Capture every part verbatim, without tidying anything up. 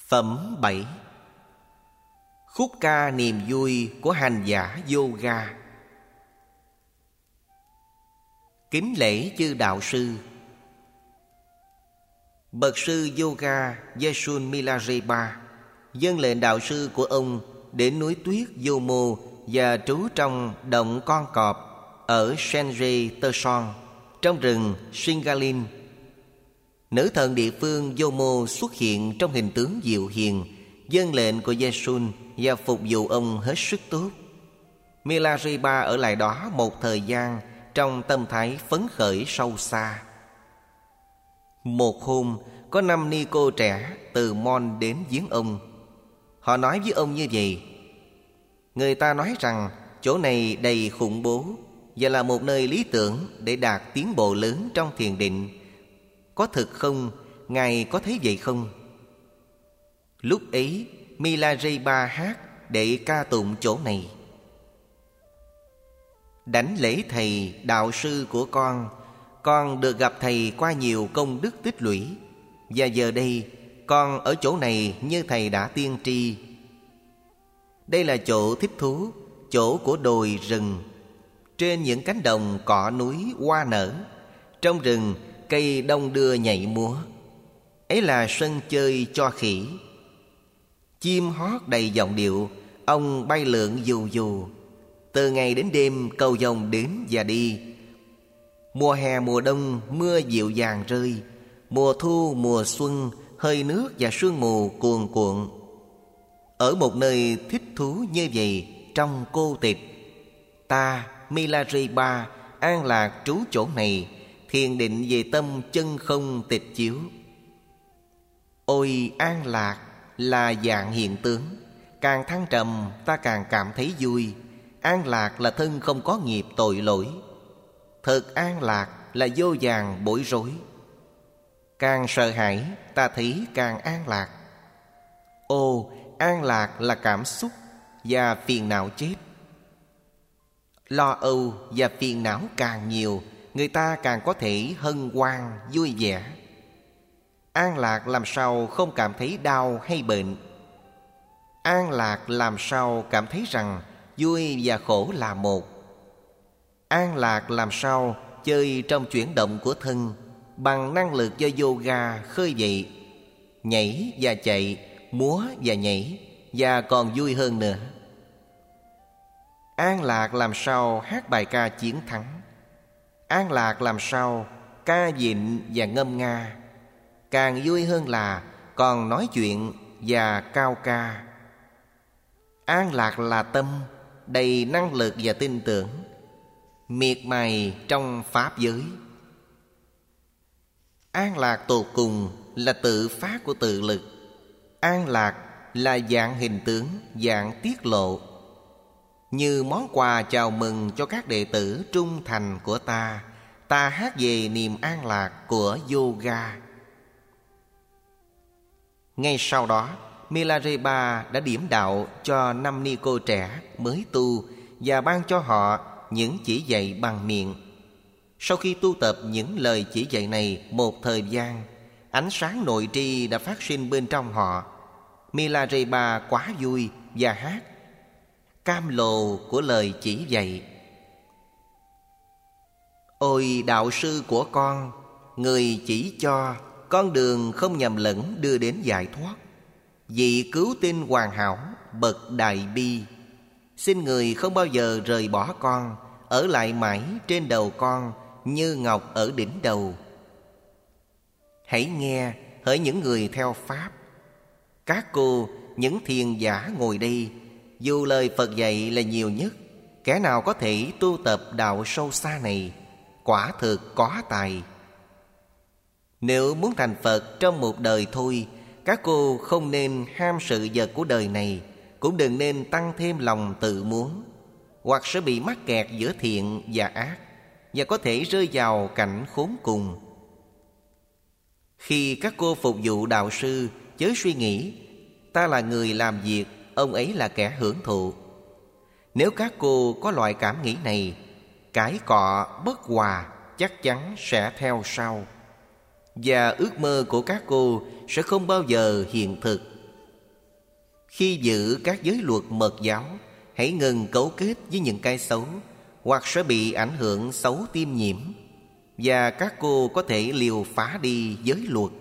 Phẩm bảy. Khúc ca niềm vui của hành giả yoga. Kính lễ chư đạo sư. Bậc sư yoga Yesun Milarepa dâng lệnh đạo sư của ông đến núi tuyết Yomo và trú trong động con cọp ở Senje Teson trong rừng Singalin. Nữ thần địa phương Yomo xuất hiện trong hình tướng dịu hiền, dâng lệnh của Yesun và phục vụ ông hết sức tốt. Milarepa ở lại đó một thời gian trong tâm thái phấn khởi sâu xa. Một hôm, có năm ni cô trẻ từ Mon đến viếng ông. Họ nói với ông như vậy: người ta nói rằng chỗ này đầy khủng bố và là một nơi lý tưởng để đạt tiến bộ lớn trong thiền định. Có thực không? Ngài có thấy vậy không? Lúc ấy, Milarepa hát để ca tụng chỗ này: đảnh lễ thầy, đạo sư của con. Con được gặp thầy qua nhiều công đức tích lũy, và giờ đây con ở chỗ này như thầy đã tiên tri. Đây là chỗ thích thú, chỗ của đồi rừng. Trên những cánh đồng cỏ núi hoa nở, trong rừng cây đông đưa nhảy múa. Ấy là sân chơi cho khỉ. Chim hót đầy giọng điệu, ong bay lượn dù dù. Từ ngày đến đêm cầu vồng đến và đi. Mùa hè mùa đông mưa dịu dàng rơi. Mùa thu mùa xuân hơi nước và sương mù cuồn cuộn. Ở một nơi thích thú như vậy trong cô tịch, ta Milarepa an lạc trú chỗ này, thiền định về tâm chân không tịch chiếu. Ôi an lạc là dạng hiện tướng, càng thăng trầm ta càng cảm thấy vui. An lạc là thân không có nghiệp tội lỗi. Thật an lạc là vô vàn bối rối. Càng sợ hãi ta thấy càng an lạc. Ô, an lạc là cảm xúc và phiền não chết. Lo âu và phiền não càng nhiều, người ta càng có thể hân hoan vui vẻ. An lạc làm sao không cảm thấy đau hay bệnh. An lạc làm sao cảm thấy rằng vui và khổ là một. An lạc làm sao chơi trong chuyển động của thân bằng năng lực do yoga khơi dậy, nhảy và chạy, múa và nhảy, và còn vui hơn nữa. An lạc làm sao hát bài ca chiến thắng. An lạc làm sao ca vịnh và ngâm nga. Càng vui hơn là còn nói chuyện và cao ca. An lạc là tâm đầy năng lực và tin tưởng, miệt mài trong pháp giới. An lạc tột cùng là tự phát của tự lực. An lạc là dạng hình tướng, dạng tiết lộ, như món quà chào mừng cho các đệ tử trung thành của ta. Ta hát về niềm an lạc của yoga. Ngay sau đó, Milarepa đã điểm đạo cho năm ni cô trẻ mới tu và ban cho họ những chỉ dạy bằng miệng. Sau khi tu tập những lời chỉ dạy này một thời gian, ánh sáng nội tri đã phát sinh bên trong họ. Milarepa quá vui và hát cam lồ của lời chỉ dạy: ôi đạo sư của con, người chỉ cho con đường không nhầm lẫn đưa đến giải thoát. Vị cứu tinh hoàn hảo, bậc đại bi, xin người không bao giờ rời bỏ con, ở lại mãi trên đầu con như ngọc ở đỉnh đầu. Hãy nghe, hỡi những người theo pháp. Các cô, những thiền giả ngồi đây, dù lời Phật dạy là nhiều nhất, kẻ nào có thể tu tập đạo sâu xa này quả thực có tài. Nếu muốn thành Phật trong một đời thôi, các cô không nên ham sự vật của đời này, cũng đừng nên tăng thêm lòng tự muốn, hoặc sẽ bị mắc kẹt giữa thiện và ác, và có thể rơi vào cảnh khốn cùng. Khi các cô phục vụ đạo sư, chớ suy nghĩ ta là người làm việc, ông ấy là kẻ hưởng thụ. Nếu các cô có loại cảm nghĩ này, cãi cọ bất hòa chắc chắn sẽ theo sau, và ước mơ của các cô sẽ không bao giờ hiện thực. Khi giữ các giới luật mật giáo, hãy ngừng cấu kết với những cái xấu, hoặc sẽ bị ảnh hưởng xấu tiêm nhiễm, và các cô có thể liều phá đi giới luật.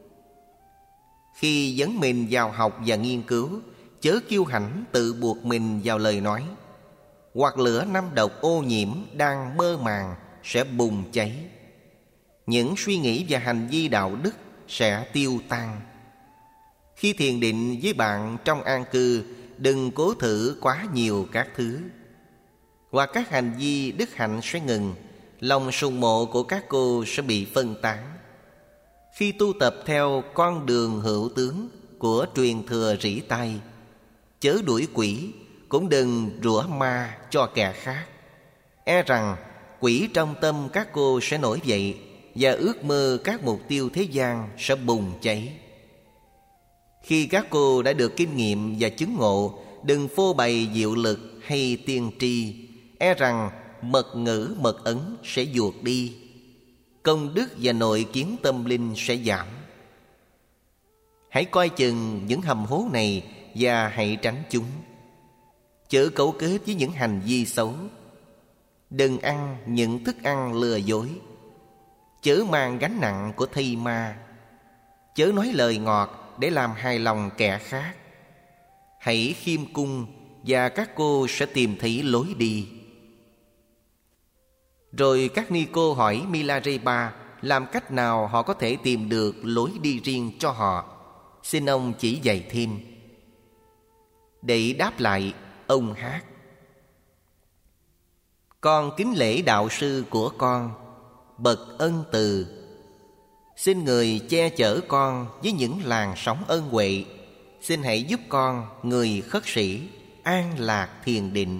Khi dấn mình vào học và nghiên cứu, chớ kiêu hãnh tự buộc mình vào lời nói, hoặc lửa năm độc ô nhiễm đang mơ màng sẽ bùng cháy. Những suy nghĩ và hành vi đạo đức sẽ tiêu tan. Khi thiền định với bạn trong an cư, đừng cố thử quá nhiều các thứ, hoặc các hành vi đức hạnh sẽ ngừng. Lòng sùng mộ của các cô sẽ bị phân tán. Khi tu tập theo con đường hữu tướng của truyền thừa rỉ tai, chớ đuổi quỷ, cũng đừng rủa ma cho kẻ khác. E rằng quỷ trong tâm các cô sẽ nổi dậy, và ước mơ các mục tiêu thế gian sẽ bùng cháy. Khi các cô đã được kinh nghiệm và chứng ngộ, đừng phô bày diệu lực hay tiên tri. E rằng mật ngữ mật ấn sẽ ruột đi, công đức và nội kiến tâm linh sẽ giảm. Hãy coi chừng những hầm hố này và hãy tránh chúng. Chớ cấu kết với những hành vi xấu. Đừng ăn những thức ăn lừa dối. Chớ mang gánh nặng của thây ma. Chớ nói lời ngọt để làm hài lòng kẻ khác. Hãy khiêm cung, và các cô sẽ tìm thấy lối đi. Rồi các ni cô hỏi Milarepa làm cách nào họ có thể tìm được lối đi riêng cho họ. Xin ông chỉ dạy thêm. Để đáp lại, ông hát: Con kính lễ đạo sư của con, bậc ân từ. Xin người che chở con với những làn sóng ân huệ. Xin hãy giúp con, người khất sĩ, an lạc thiền định.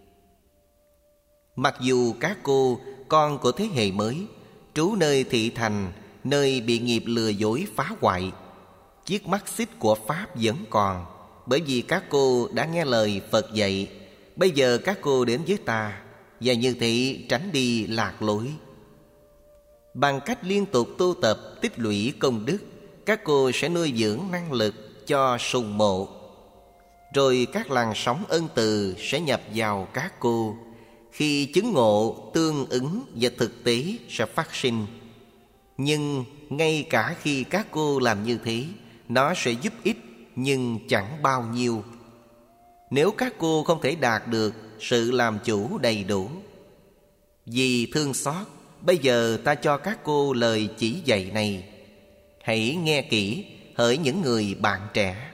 Mặc dù các cô, con của thế hệ mới, trú nơi thị thành, nơi bị nghiệp lừa dối phá hoại, chiếc mắt xích của Pháp vẫn còn. Bởi vì các cô đã nghe lời Phật dạy, bây giờ các cô đến với ta, và như thế tránh đi lạc lối. Bằng cách liên tục tu tập tích lũy công đức, các cô sẽ nuôi dưỡng năng lực cho sùng mộ. Rồi các làn sóng ân từ sẽ nhập vào các cô. Khi chứng ngộ tương ứng và thực tế sẽ phát sinh. Nhưng ngay cả khi các cô làm như thế, nó sẽ giúp ích nhưng chẳng bao nhiêu. Nếu các cô không thể đạt được sự làm chủ đầy đủ. Vì thương xót, bây giờ ta cho các cô lời chỉ dạy này. Hãy nghe kỹ hỡi những người bạn trẻ.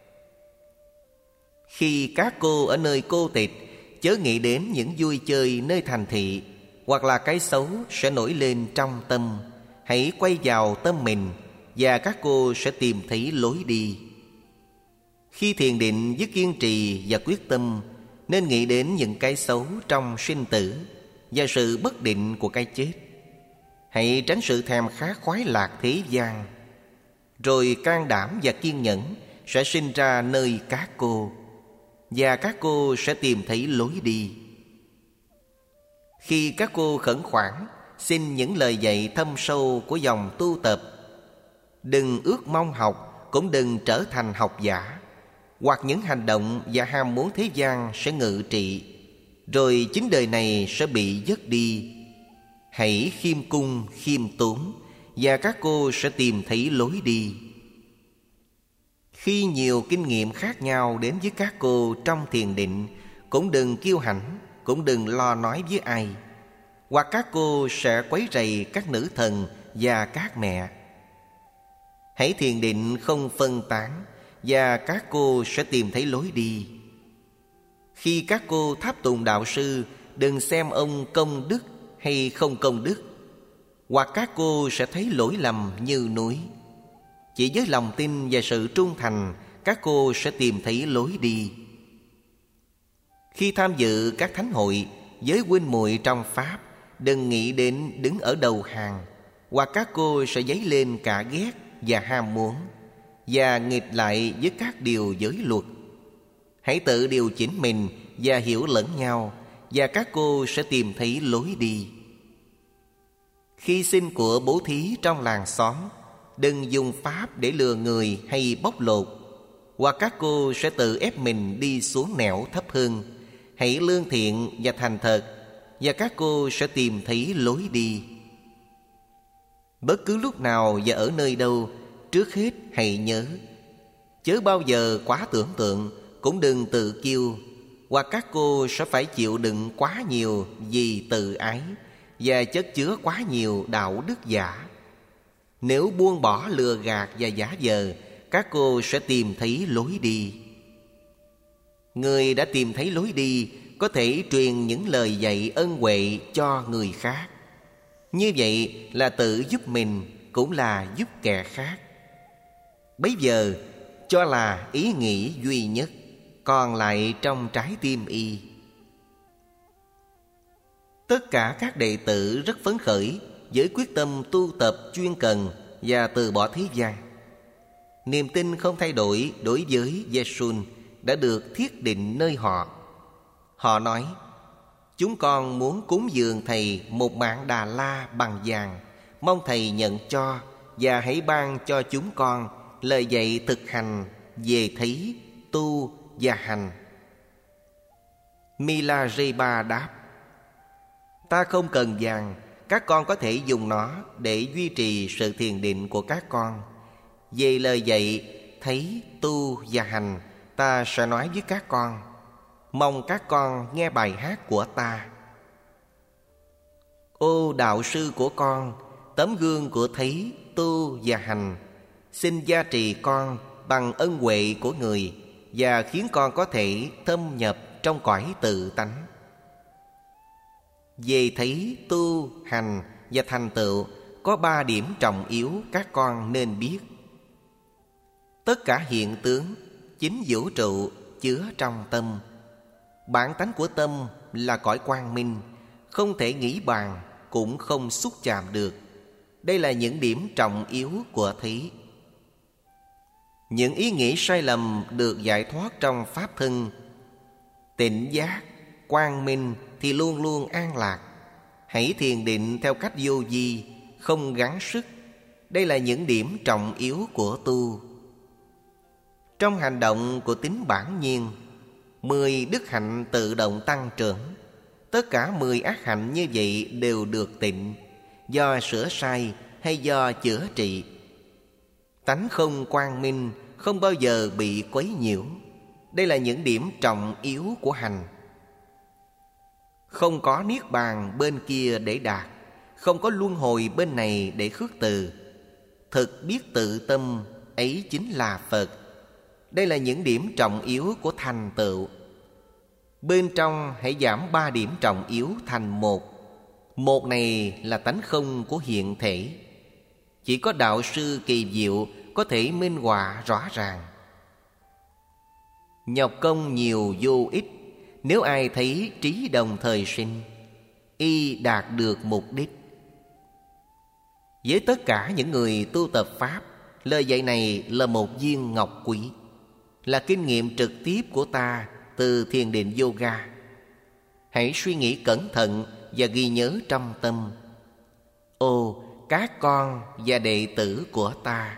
Khi các cô ở nơi cô tịch, chớ nghĩ đến những vui chơi nơi thành thị, hoặc là cái xấu sẽ nổi lên trong tâm. Hãy quay vào tâm mình, và các cô sẽ tìm thấy lối đi. Khi thiền định với kiên trì và quyết tâm, nên nghĩ đến những cái xấu trong sinh tử và sự bất định của cái chết. Hãy tránh sự thèm khát khoái lạc thế gian. Rồi can đảm và kiên nhẫn sẽ sinh ra nơi các cô, và các cô sẽ tìm thấy lối đi. Khi các cô khẩn khoản xin những lời dạy thâm sâu của dòng tu tập, đừng ước mong học, cũng đừng trở thành học giả, hoặc những hành động và ham muốn thế gian sẽ ngự trị, rồi chính đời này sẽ bị dứt đi. Hãy khiêm cung, khiêm tốn, và các cô sẽ tìm thấy lối đi. Khi nhiều kinh nghiệm khác nhau đến với các cô trong thiền định, cũng đừng kiêu hãnh, cũng đừng lo nói với ai, hoặc các cô sẽ quấy rầy các nữ thần và các mẹ. Hãy thiền định không phân tán, và các cô sẽ tìm thấy lối đi. Khi các cô tháp tùng đạo sư, đừng xem ông công đức hay không công đức, hoặc các cô sẽ thấy lỗi lầm như núi. Chỉ với lòng tin và sự trung thành, các cô sẽ tìm thấy lối đi. Khi tham dự các thánh hội với huynh muội trong Pháp, đừng nghĩ đến đứng ở đầu hàng, hoặc các cô sẽ dấy lên cả ghét và ham muốn, và nghịch lại với các điều giới luật. Hãy tự điều chỉnh mình và hiểu lẫn nhau, và các cô sẽ tìm thấy lối đi. Khi xin của bố thí trong làng xóm, đừng dùng pháp để lừa người hay bóc lột, hoặc các cô sẽ tự ép mình đi xuống nẻo thấp hơn. Hãy lương thiện và thành thật, và các cô sẽ tìm thấy lối đi. Bất cứ lúc nào và ở nơi đâu, trước hết hãy nhớ, chớ bao giờ quá tưởng tượng, cũng đừng tự kiêu, hoặc các cô sẽ phải chịu đựng quá nhiều vì tự ái và chất chứa quá nhiều đạo đức giả. Nếu buông bỏ lừa gạt và giả vờ, các cô sẽ tìm thấy lối đi. Người đã tìm thấy lối đi có thể truyền những lời dạy ân huệ cho người khác. Như vậy là tự giúp mình, cũng là giúp kẻ khác. Bấy giờ cho là ý nghĩ duy nhất còn lại trong trái tim y. Tất cả các đệ tử rất phấn khởi với quyết tâm tu tập chuyên cần và từ bỏ thế gian. Niềm tin không thay đổi đối với Giê-xun đã được thiết định nơi họ. Họ nói: chúng con muốn cúng dường Thầy một mảng Đà La bằng vàng, mong Thầy nhận cho và hãy ban cho chúng con lời dạy thực hành về thấy, tu và hành. Milarepa đáp: ta không cần vàng, các con có thể dùng nó để duy trì sự thiền định của các con. Về lời dạy thấy, tu và hành, ta sẽ nói với các con. Mong các con nghe bài hát của ta. Ô đạo sư của con, tấm gương của thấy, tu và hành, xin gia trì con bằng ân huệ của người và khiến con có thể thâm nhập trong cõi tự tánh. Về thấy, tu, hành và thành tựu có ba điểm trọng yếu các con nên biết. Tất cả hiện tướng, chính vũ trụ chứa trong tâm. Bản tánh của tâm là cõi quang minh, không thể nghĩ bàn, cũng không xúc chạm được. Đây là những điểm trọng yếu của thấy. Những ý nghĩ sai lầm được giải thoát trong pháp thân. Tỉnh giác, quang minh thì luôn luôn an lạc. Hãy thiền định theo cách vô vi, không gắng sức. Đây là những điểm trọng yếu của tu. Trong hành động của tính bản nhiên, mười đức hạnh tự động tăng trưởng. Tất cả mười ác hạnh như vậy đều được tịnh, do sửa sai hay do chữa trị. Tánh không quang minh không bao giờ bị quấy nhiễu. Đây là những điểm trọng yếu của hành. Không có niết bàn bên kia để đạt, không có luân hồi bên này để khước từ. Thực biết tự tâm, ấy chính là Phật. Đây là những điểm trọng yếu của thành tựu. Bên trong hãy giảm ba điểm trọng yếu thành một. Một này là tánh không của hiện thể. Chỉ có đạo sư kỳ diệu có thể minh họa rõ ràng. Nhọc công nhiều vô ích, nếu ai thấy trí đồng thời sinh, y đạt được mục đích. Với tất cả những người tu tập Pháp, lời dạy này là một viên ngọc quý, là kinh nghiệm trực tiếp của ta từ thiền định yoga. Hãy suy nghĩ cẩn thận và ghi nhớ trong tâm. Ô, các con và đệ tử của ta.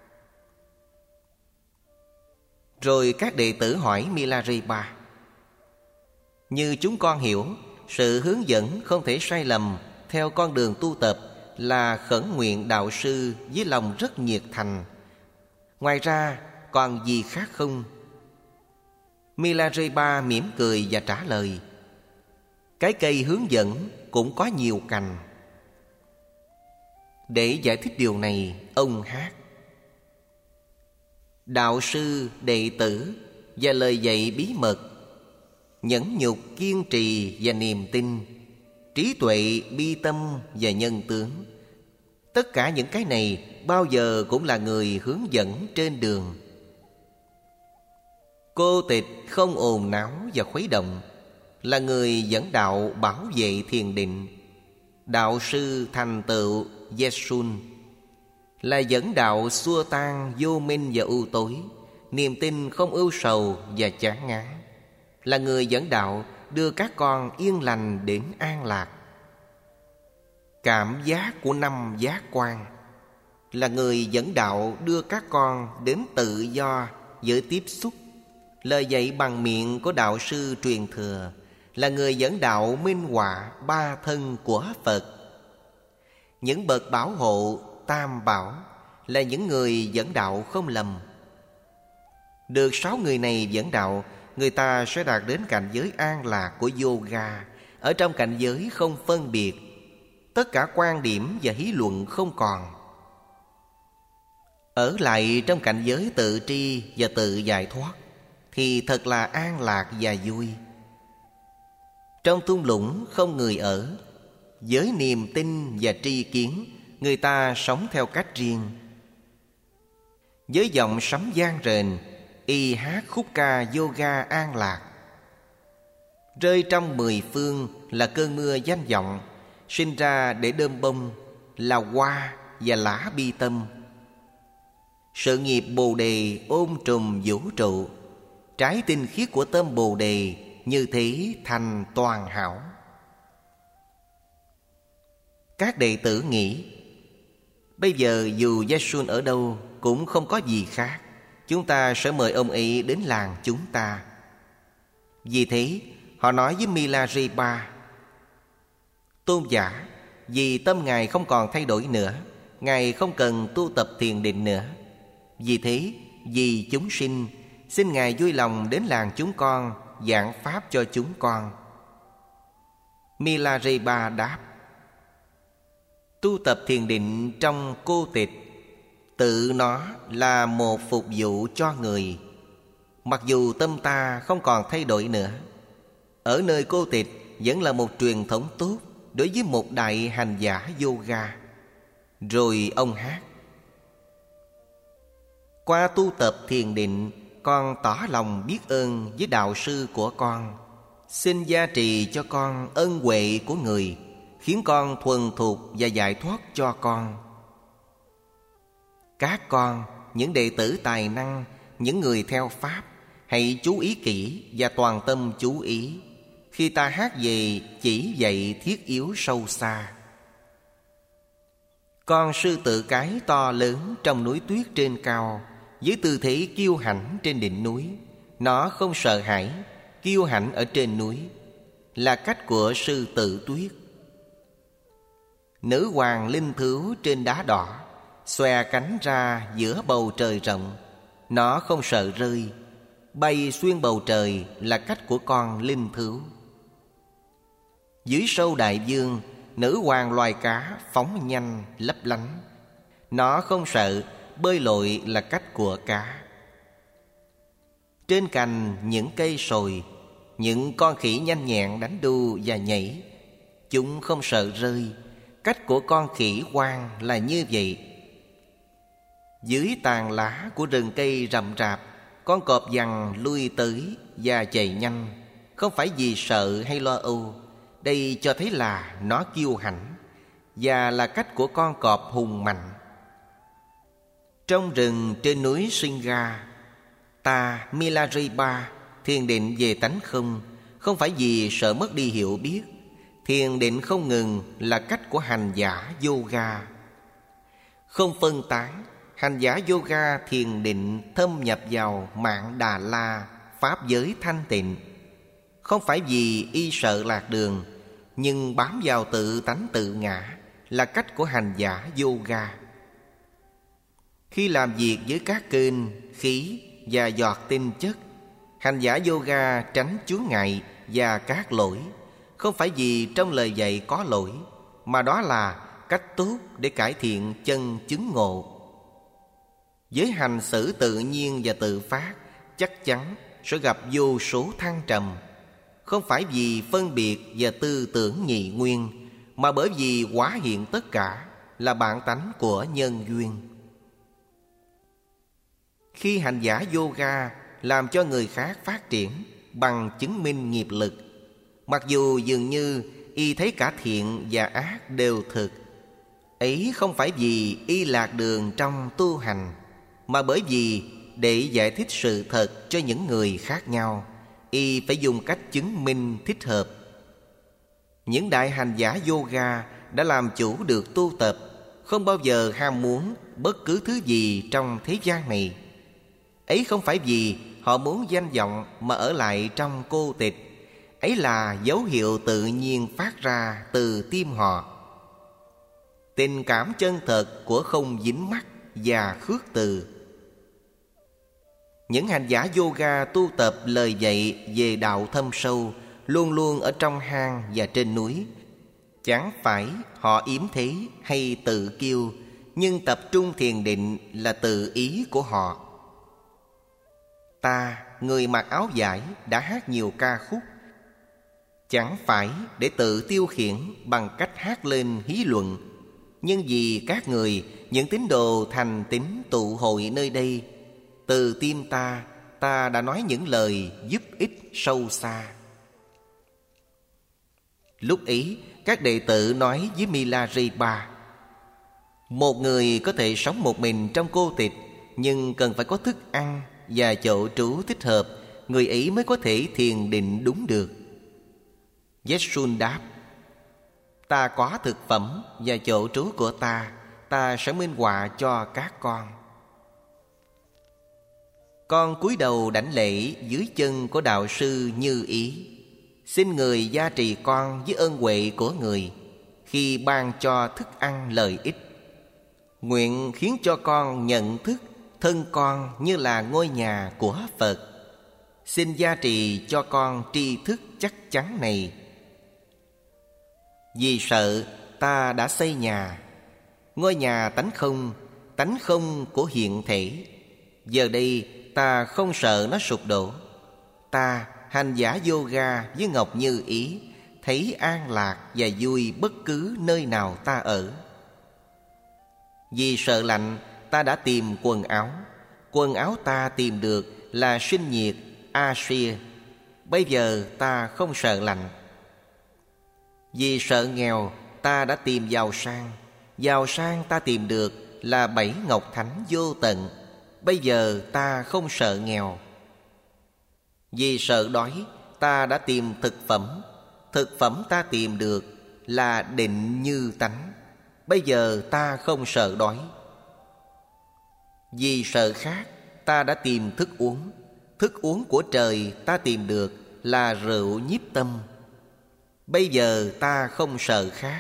Rồi các đệ tử hỏi Milarepa: như chúng con hiểu, sự hướng dẫn không thể sai lầm theo con đường tu tập là khẩn nguyện đạo sư với lòng rất nhiệt thành. Ngoài ra còn gì khác không? Milarepa mỉm cười và trả lời: cái cây hướng dẫn cũng có nhiều cành. Để giải thích điều này, ông hát: đạo sư, đệ tử và lời dạy bí mật, nhẫn nhục, kiên trì và niềm tin, trí tuệ, bi tâm và nhân tướng. Tất cả những cái này bao giờ cũng là người hướng dẫn trên đường. Cô tịch, không ồn náo và khuấy động, là người dẫn đạo bảo vệ thiền định. Đạo sư thành tựu Giê-xun là dẫn đạo xua tan vô minh và ưu tối, niềm tin không ưu sầu và chán ngán, là người dẫn đạo đưa các con yên lành đến an lạc. Cảm giác của năm giác quan là người dẫn đạo đưa các con đến tự do với tiếp xúc. Lời dạy bằng miệng của đạo sư truyền thừa là người dẫn đạo minh họa ba thân của Phật. Những bậc bảo hộ tam bảo là những người dẫn đạo không lầm. Được sáu người này dẫn đạo, người ta sẽ đạt đến cảnh giới an lạc của yoga. Ở trong cảnh giới không phân biệt, tất cả quan điểm và hí luận không còn. Ở lại trong cảnh giới tự tri và tự giải thoát thì thật là an lạc và vui. Trong thung lũng không người ở, với niềm tin và tri kiến, người ta sống theo cách riêng. Với giọng sấm vang rền, y hát khúc ca yoga an lạc. Rơi trong mười phương là cơn mưa danh vọng, sinh ra để đơm bông là hoa và lá bi tâm. Sự nghiệp Bồ Đề ôm trùm vũ trụ, trái tinh khiết của tâm Bồ Đề như thế thành toàn hảo. Các đệ tử nghĩ, bây giờ dù Yasun ở đâu cũng không có gì khác, chúng ta sẽ mời ông ấy đến làng chúng ta. Vì thế họ nói với Milarepa: tôn giả, vì tâm Ngài không còn thay đổi nữa, Ngài không cần tu tập thiền định nữa. Vì thế, vì chúng sinh, xin Ngài vui lòng đến làng chúng con, giảng pháp cho chúng con. Milarepa đáp: tu tập thiền định trong cô tịch, tự nó là một phục vụ cho người. Mặc dù tâm ta không còn thay đổi nữa, ở nơi cô tịch vẫn là một truyền thống tốt đối với một đại hành giả yoga. Rồi ông hát: qua tu tập thiền định, con tỏ lòng biết ơn với đạo sư của con. Xin gia trì cho con ân huệ của người, khiến con thuần thục và giải thoát cho con. Các con, những đệ tử tài năng, những người theo pháp, hãy chú ý kỹ và toàn tâm chú ý khi ta hát về chỉ dạy thiết yếu sâu xa. Con sư tử cái to lớn trong núi tuyết trên cao, với tư thế kiêu hãnh trên đỉnh núi. Nó không sợ hãi, kiêu hãnh ở trên núi, là cách của sư tử tuyết. Nữ hoàng linh thứu trên đá đỏ, xòe cánh ra giữa bầu trời rộng. Nó không sợ rơi, bay xuyên bầu trời là cách của con linh thứu. Dưới sâu đại dương, nữ hoàng loài cá phóng nhanh lấp lánh. Nó không sợ, bơi lội là cách của cá. Trên cành những cây sồi, những con khỉ nhanh nhẹn đánh đu và nhảy. Chúng không sợ rơi, cách của con khỉ hoang là như vậy. Dưới tàn lá của rừng cây rậm rạp, con cọp vằn lui tới và chạy nhanh, không phải vì sợ hay lo âu. Đây cho thấy là nó kiêu hãnh, và là cách của con cọp hùng mạnh. Trong rừng trên núi Singha, ta Milarepa thiền định về tánh không, không phải vì sợ mất đi hiểu biết. Thiền định không ngừng là cách của hành giả yoga. Không phân tán, hành giả yoga thiền định thâm nhập vào mạng Đà La, pháp giới thanh tịnh. Không phải vì y sợ lạc đường, nhưng bám vào tự tánh tự ngã là cách của hành giả yoga. Khi làm việc với các kênh, khí và giọt tinh chất, hành giả yoga tránh chướng ngại và các lỗi. Không phải vì trong lời dạy có lỗi, mà đó là cách tốt để cải thiện chân chứng ngộ. Với hành xử tự nhiên và tự phát, chắc chắn sẽ gặp vô số thăng trầm. Không phải vì phân biệt và tư tưởng nhị nguyên, mà bởi vì hóa hiện tất cả là bản tánh của nhân duyên. Khi hành giả yoga làm cho người khác phát triển bằng chứng minh nghiệp lực, mặc dù dường như y thấy cả thiện và ác đều thực, ấy không phải vì y lạc đường trong tu hành, mà bởi vì để giải thích sự thật cho những người khác nhau, y phải dùng cách chứng minh thích hợp. Những đại hành giả yoga đã làm chủ được tu tập, không bao giờ ham muốn bất cứ thứ gì trong thế gian này. Ấy không phải vì họ muốn danh vọng mà ở lại trong cô tịch. Ấy là dấu hiệu tự nhiên phát ra từ tim họ. Tình cảm chân thật của không dính mắc và khước từ. Những hành giả yoga tu tập lời dạy về đạo thâm sâu luôn luôn ở trong hang và trên núi. Chẳng phải họ yếm thế hay tự kiêu, nhưng tập trung thiền định là tự ý của họ. Ta, người mặc áo vải, đã hát nhiều ca khúc, chẳng phải để tự tiêu khiển bằng cách hát lên hí luận, nhưng vì các người, những tín đồ thành tín tụ hội nơi đây, từ tim ta, ta đã nói những lời giúp ích sâu xa. Lúc ấy, các đệ tử nói với Milarepa: một người có thể sống một mình trong cô tịch, nhưng cần phải có thức ăn và chỗ trú thích hợp, người ấy mới có thể thiền định đúng được. Yeshun đáp: ta có thực phẩm và chỗ trú của ta, ta sẽ minh họa cho các con. Con cúi đầu đảnh lễ dưới chân của đạo sư Như Ý, xin người gia trì con với ơn huệ của người khi ban cho thức ăn lợi ích. Nguyện khiến cho con nhận thức thân con như là ngôi nhà của Phật. Xin gia trì cho con tri thức chắc chắn này. Vì sợ ta đã xây nhà, ngôi nhà tánh không, tánh không của hiện thể. Giờ đây ta không sợ nó sụp đổ. Ta, hành giả yoga với Ngọc Như Ý, thấy an lạc và vui bất cứ nơi nào ta ở. Vì sợ lạnh, ta đã tìm quần áo. Quần áo ta tìm được là sinh nhiệt Asia. Bây giờ ta không sợ lạnh. Vì sợ nghèo, ta đã tìm giàu sang. Giàu sang ta tìm được là bảy ngọc thánh vô tận. Bây giờ ta không sợ nghèo. Vì sợ đói, ta đã tìm thực phẩm. Thực phẩm ta tìm được là định như tánh. Bây giờ ta không sợ đói. Vì sợ khát, ta đã tìm thức uống. Thức uống của trời ta tìm được là rượu nhiếp tâm. Bây giờ ta không sợ khát.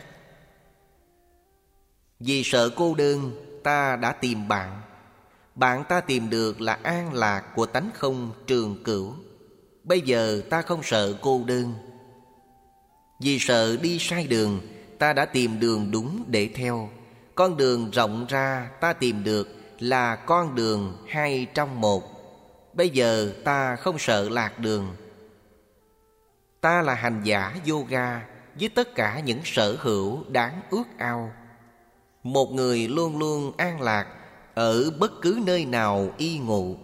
Vì sợ cô đơn, ta đã tìm bạn. Bạn ta tìm được là an lạc của tánh không trường cửu. Bây giờ ta không sợ cô đơn. Vì sợ đi sai đường, ta đã tìm đường đúng để theo. Con đường rộng ra ta tìm được là con đường hai trong một. Bây giờ ta không sợ lạc đường. Ta là hành giả yoga với tất cả những sở hữu đáng ước ao. Một người luôn luôn an lạc ở bất cứ nơi nào y ngụ.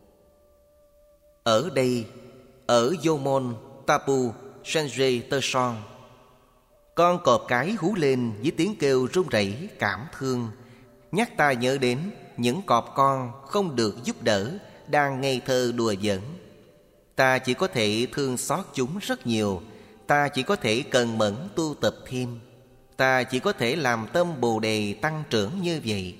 Ở đây, ở Yomon, Tapu, Sanjay Terson, con cọp cái hú lên với tiếng kêu run rẩy cảm thương, nhắc ta nhớ đến những cọp con không được giúp đỡ, đang ngây thơ đùa giỡn. Ta chỉ có thể thương xót chúng rất nhiều. Ta chỉ có thể cần mẫn tu tập thêm. Ta chỉ có thể làm tâm Bồ Đề tăng trưởng như vậy.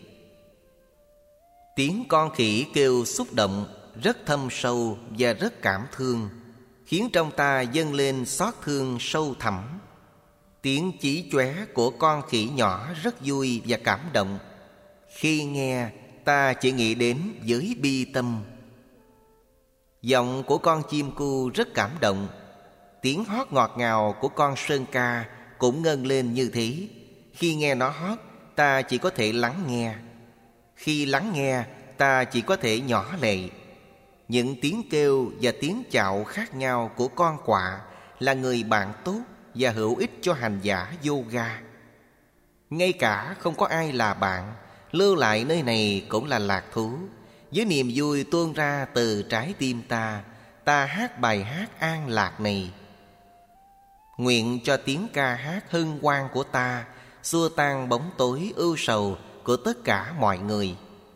Tiếng con khỉ kêu xúc động, rất thâm sâu và rất cảm thương, khiến trong ta dâng lên xót thương sâu thẳm. Tiếng chí chóe của con khỉ nhỏ rất vui và cảm động. Khi nghe, ta chỉ nghĩ đến với bi tâm. Giọng của con chim cu rất cảm động. Tiếng hót ngọt ngào của con sơn ca cũng ngân lên như thế. Khi nghe nó hót, ta chỉ có thể lắng nghe. Khi lắng nghe, ta chỉ có thể nhỏ lệ. Những tiếng kêu và tiếng chạo khác nhau của con quạ là người bạn tốt và hữu ích cho hành giả yoga. Ngay cả không có ai là bạn, lưu lại nơi này cũng là lạc thú. Với niềm vui tuôn ra từ trái tim ta, ta hát bài hát an lạc này. Nguyện cho tiếng ca hát hân hoan của ta xua tan bóng tối ưu sầu của tất cả mọi người.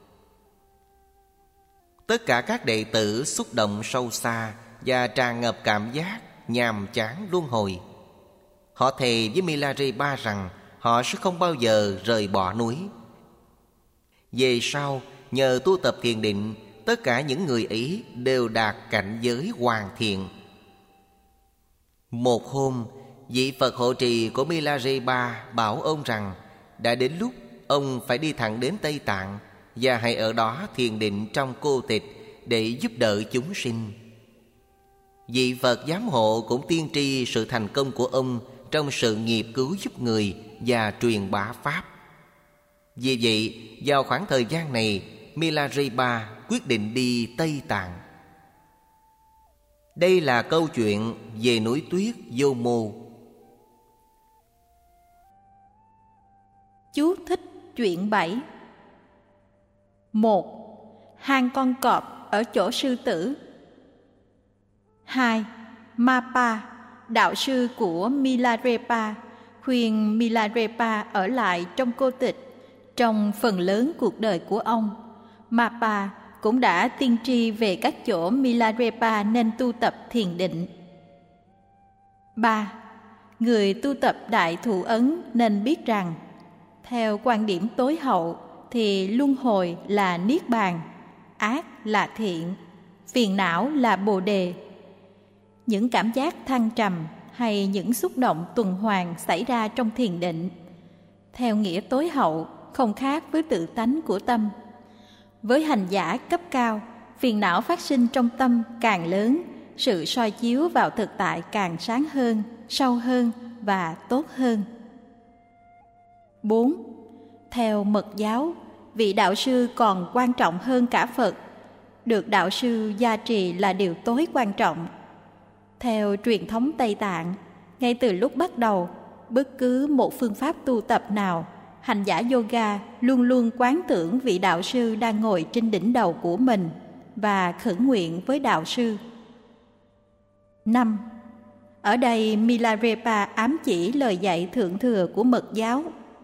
Tất cả các đệ tử xúc động sâu xa và tràn ngập cảm giác nhàm chán luân hồi. Họ thề với Milarepa rằng họ sẽ không bao giờ rời bỏ núi. Về sau, nhờ tu tập thiền định, tất cả những người ấy đều đạt cảnh giới hoàn thiện. Một hôm, vị Phật hộ trì của Milarepa bảo ông rằng đã đến lúc ông phải đi thẳng đến Tây Tạng và hãy ở đó thiền định trong cô tịch để giúp đỡ chúng sinh. Vị Phật giám hộ cũng tiên tri sự thành công của ông trong sự nghiệp cứu giúp người và truyền bá Pháp. Vì vậy, vào khoảng thời gian này, Milarepa quyết định đi Tây Tạng. Đây là câu chuyện về núi tuyết Vô Mô. Chú thích chuyện bảy. Một. Hang con cọp ở chỗ sư tử. Hai. Mapa, đạo sư của Milarepa, khuyên Milarepa ở lại trong cô tịch. Trong phần lớn cuộc đời của ông, Mapa cũng đã tiên tri về các chỗ Milarepa nên tu tập thiền định. Ba. Người tu tập Đại Thụ Ấn nên biết rằng, theo quan điểm tối hậu thì luân hồi là niết bàn, ác là thiện, phiền não là bồ đề. Những cảm giác thăng trầm hay những xúc động tuần hoàn xảy ra trong thiền định, theo nghĩa tối hậu, không khác với tự tánh của tâm. Với hành giả cấp cao, phiền não phát sinh trong tâm càng lớn, sự soi chiếu vào thực tại càng sáng hơn, sâu hơn và tốt hơn. Bốn. Theo Mật giáo, vị đạo sư còn quan trọng hơn cả Phật. Được đạo sư gia trì là điều tối quan trọng. Theo truyền thống Tây Tạng, ngay từ lúc bắt đầu, bất cứ một phương pháp tu tập nào, hành giả yoga luôn luôn quán tưởng vị đạo sư đang ngồi trên đỉnh đầu của mình và khẩn nguyện với đạo sư. Năm. Ở đây Milarepa ám chỉ lời dạy thượng thừa của Mật giáo.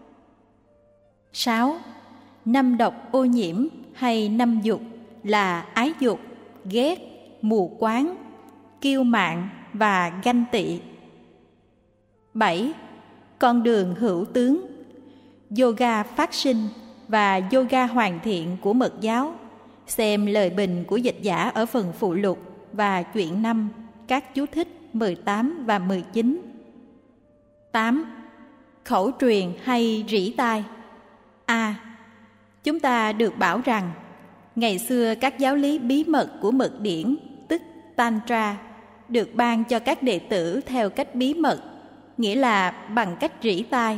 Sáu. Năm độc ô nhiễm hay năm dục là ái dục, ghét, mù quáng, kiêu mạn và ganh tị. Bảy. Con đường hữu tướng, yoga phát sinh và yoga hoàn thiện của Mật giáo. Xem lời bình của dịch giả ở phần phụ lục và chuyện năm, các chú thích mười tám và mười chín. Tám. Khẩu truyền hay rỉ tai. A. Chúng ta được bảo rằng ngày xưa các giáo lý bí mật của Mật điển, tức Tantra, được ban cho các đệ tử theo cách bí mật, nghĩa là bằng cách rỉ tai.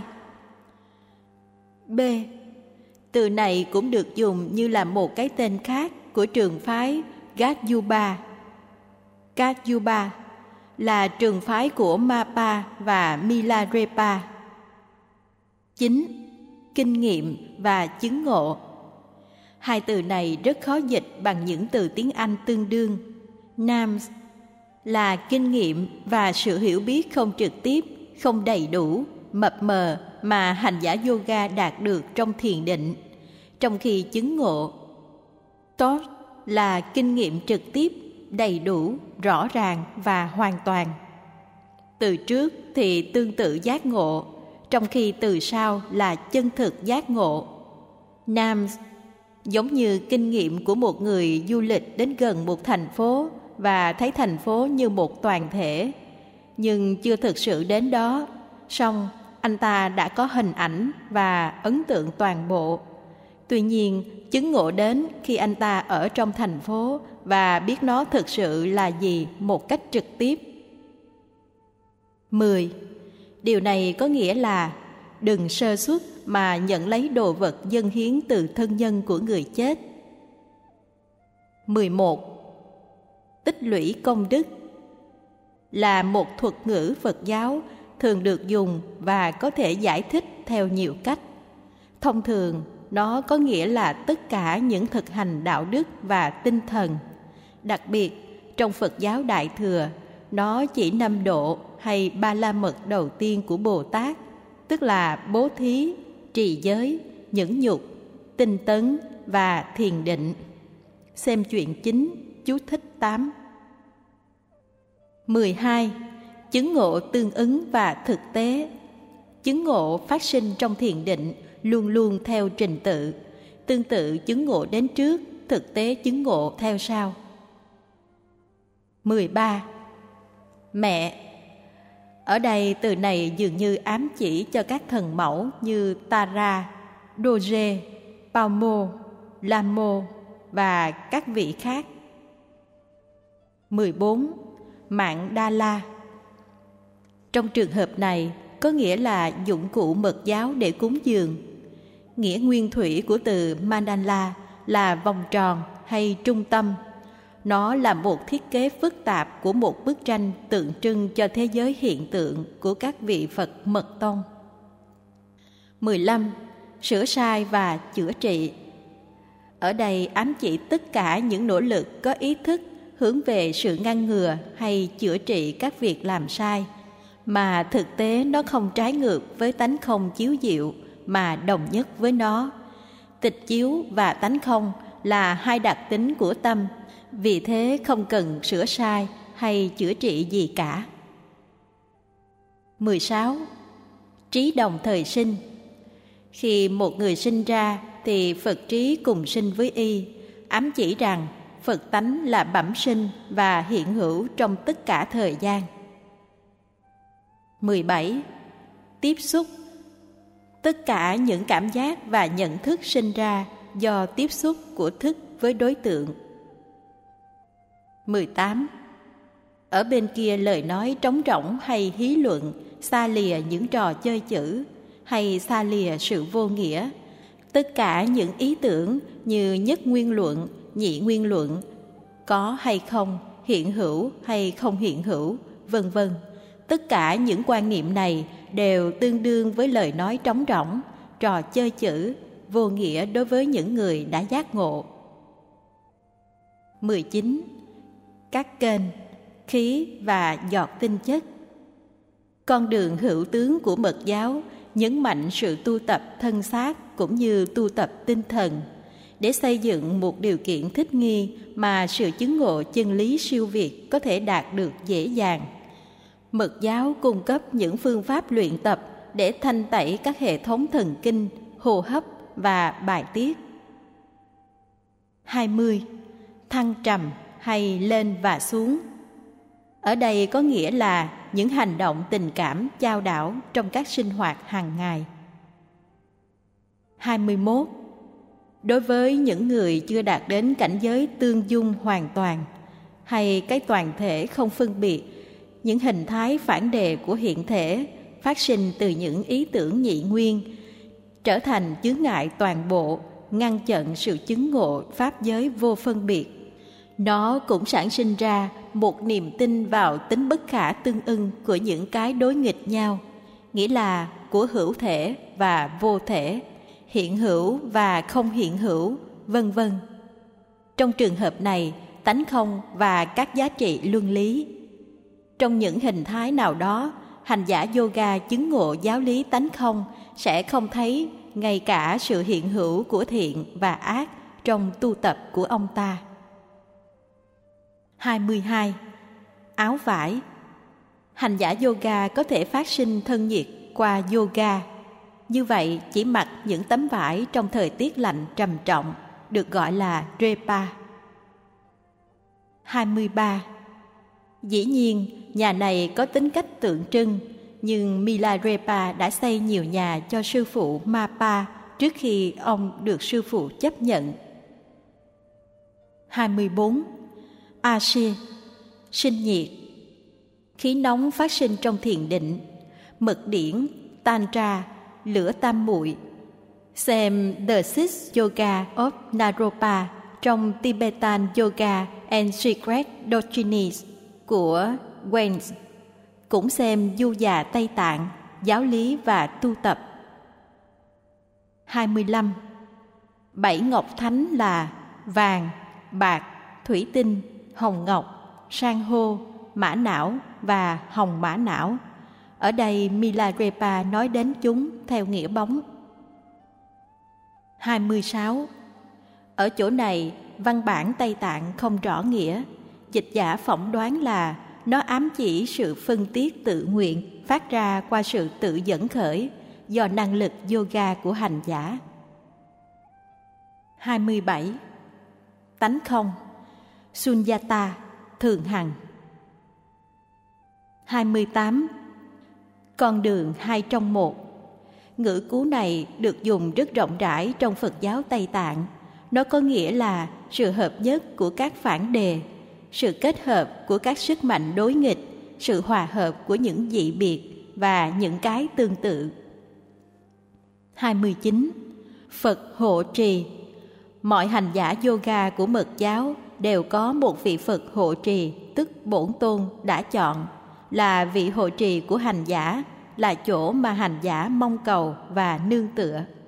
B. Từ này cũng được dùng như là một cái tên khác của trường phái Gatyuba. Gatyuba là trường phái của Mapa và Milarepa. Chín. Kinh nghiệm và chứng ngộ. Hai từ này rất khó dịch bằng những từ tiếng Anh tương đương. Nams là kinh nghiệm và sự hiểu biết không trực tiếp, không đầy đủ, mập mờ mà hành giả yoga đạt được trong thiền định, trong khi chứng ngộ tốt là kinh nghiệm trực tiếp, đầy đủ, rõ ràng và hoàn toàn. Từ trước thì tương tự giác ngộ, trong khi từ sau là chân thực giác ngộ. Nam giống như kinh nghiệm của một người du lịch đến gần một thành phố và thấy thành phố như một toàn thể, nhưng chưa thực sự đến đó, song anh ta đã có hình ảnh và ấn tượng toàn bộ. Tuy nhiên, chứng ngộ đến khi anh ta ở trong thành phố và biết nó thực sự là gì một cách trực tiếp. Mười. Điều này có nghĩa là đừng sơ suất mà nhận lấy đồ vật dâng hiến từ thân nhân của người chết. Mười một. Tích lũy công đức là một thuật ngữ Phật giáo thường được dùng và có thể giải thích theo nhiều cách. Thông thường, nó có nghĩa là tất cả những thực hành đạo đức và tinh thần. Đặc biệt, trong Phật giáo Đại Thừa, nó chỉ năm độ hay ba la mật đầu tiên của Bồ Tát, tức là bố thí, trì giới, nhẫn nhục, tinh tấn và thiền định. Xem chuyện chín, chú thích tám. Mười hai. Chứng ngộ tương ứng và thực tế. Chứng ngộ phát sinh trong thiền định luôn luôn theo trình tự. Tương tự chứng ngộ đến trước thực tế chứng ngộ theo sau. mười ba. Mẹ. Ở đây từ này dường như ám chỉ cho các thần mẫu như Tara, Doge, Paumo, Lamo và các vị khác. mười bốn. Mạng Đa La. Trong trường hợp này có nghĩa là dụng cụ mật giáo để cúng dường. Nghĩa nguyên thủy của từ Mandala là vòng tròn hay trung tâm. Nó là một thiết kế phức tạp của một bức tranh tượng trưng cho thế giới hiện tượng của các vị Phật mật tông. mười lăm. Sửa sai và chữa trị. Ở đây ám chỉ tất cả những nỗ lực có ý thức hướng về sự ngăn ngừa hay chữa trị các việc làm sai, mà thực tế nó không trái ngược với tánh không chiếu diệu mà đồng nhất với nó. Tịch chiếu và tánh không là hai đặc tính của tâm, vì thế không cần sửa sai hay chữa trị gì cả. mười sáu. Trí đồng thời sinh. Khi một người sinh ra thì Phật trí cùng sinh với y, ám chỉ rằng Phật tánh là bẩm sinh và hiện hữu trong tất cả thời gian. mười bảy. Tiếp xúc. Tất cả những cảm giác và nhận thức sinh ra do tiếp xúc của thức với đối tượng. mười tám. Ở bên kia lời nói trống rỗng hay hí luận, xa lìa những trò chơi chữ, hay xa lìa sự vô nghĩa, tất cả những ý tưởng như nhất nguyên luận, nhị nguyên luận, có hay không, hiện hữu hay không hiện hữu, vân vân. Tất cả những quan niệm này đều tương đương với lời nói trống rỗng, trò chơi chữ, vô nghĩa đối với những người đã giác ngộ. mười chín. Các kênh, khí và giọt tinh chất. Con đường hữu tướng của mật giáo nhấn mạnh sự tu tập thân xác cũng như tu tập tinh thần để xây dựng một điều kiện thích nghi mà sự chứng ngộ chân lý siêu việt có thể đạt được dễ dàng. Mật giáo cung cấp những phương pháp luyện tập để thanh tẩy các hệ thống thần kinh, hô hấp và bài tiết. hai mươi. Thăng trầm hay lên và xuống. Ở đây có nghĩa là những hành động tình cảm chao đảo trong các sinh hoạt hàng ngày. hai mươi mốt. Đối với những người chưa đạt đến cảnh giới tương dung hoàn toàn hay cái toàn thể không phân biệt, những hình thái phản đề của hiện thể phát sinh từ những ý tưởng nhị nguyên trở thành chướng ngại toàn bộ, ngăn chặn sự chứng ngộ pháp giới vô phân biệt. Nó cũng sản sinh ra một niềm tin vào tính bất khả tương ưng của những cái đối nghịch nhau, nghĩa là của hữu thể và vô thể, hiện hữu và không hiện hữu, vân vân. Trong trường hợp này, tánh không và các giá trị luân lý. Trong những hình thái nào đó, hành giả yoga chứng ngộ giáo lý tánh không sẽ không thấy ngay cả sự hiện hữu của thiện và ác trong tu tập của ông ta. hai mươi hai. Áo vải. Hành giả yoga có thể phát sinh thân nhiệt qua yoga. Như vậy, chỉ mặc những tấm vải trong thời tiết lạnh trầm trọng được gọi là repa. hai mươi ba. Dĩ nhiên, nhà này có tính cách tượng trưng, nhưng Milarepa đã xây nhiều nhà cho sư phụ Mapa trước khi ông được sư phụ chấp nhận. hai mươi bốn. Ashi, sinh nhiệt. Khí nóng phát sinh trong thiền định, mật điển, tantra, lửa tam muội. Xem The Six Yoga of Naropa trong Tibetan Yoga and Secret Doctrines của Wayne. Cũng xem Du già Tây Tạng, giáo lý và tu tập. hai mươi lăm. Bảy ngọc thánh là vàng, bạc, thủy tinh, hồng ngọc, san hô, mã não và hồng mã não. Ở đây Milarepa nói đến chúng theo nghĩa bóng. hai mươi sáu. Ở chỗ này, văn bản Tây Tạng không rõ nghĩa. Dịch giả phỏng đoán là nó ám chỉ sự phân tiết tự nguyện phát ra qua sự tự dẫn khởi do năng lực yoga của hành giả. hai mươi bảy. tánh không, sunyata, thường hằng. hai mươi tám. Con đường hai trong một. Ngữ cú này được dùng rất rộng rãi trong Phật giáo Tây Tạng. Nó có nghĩa là sự hợp nhất của các phản đề, sự kết hợp của các sức mạnh đối nghịch, sự hòa hợp của những dị biệt và những cái tương tự. hai mươi chín. Phật hộ trì. Mọi hành giả yoga của Mật giáo đều có một vị Phật hộ trì, tức Bổn Tôn đã chọn, là vị hộ trì của hành giả, là chỗ mà hành giả mong cầu và nương tựa.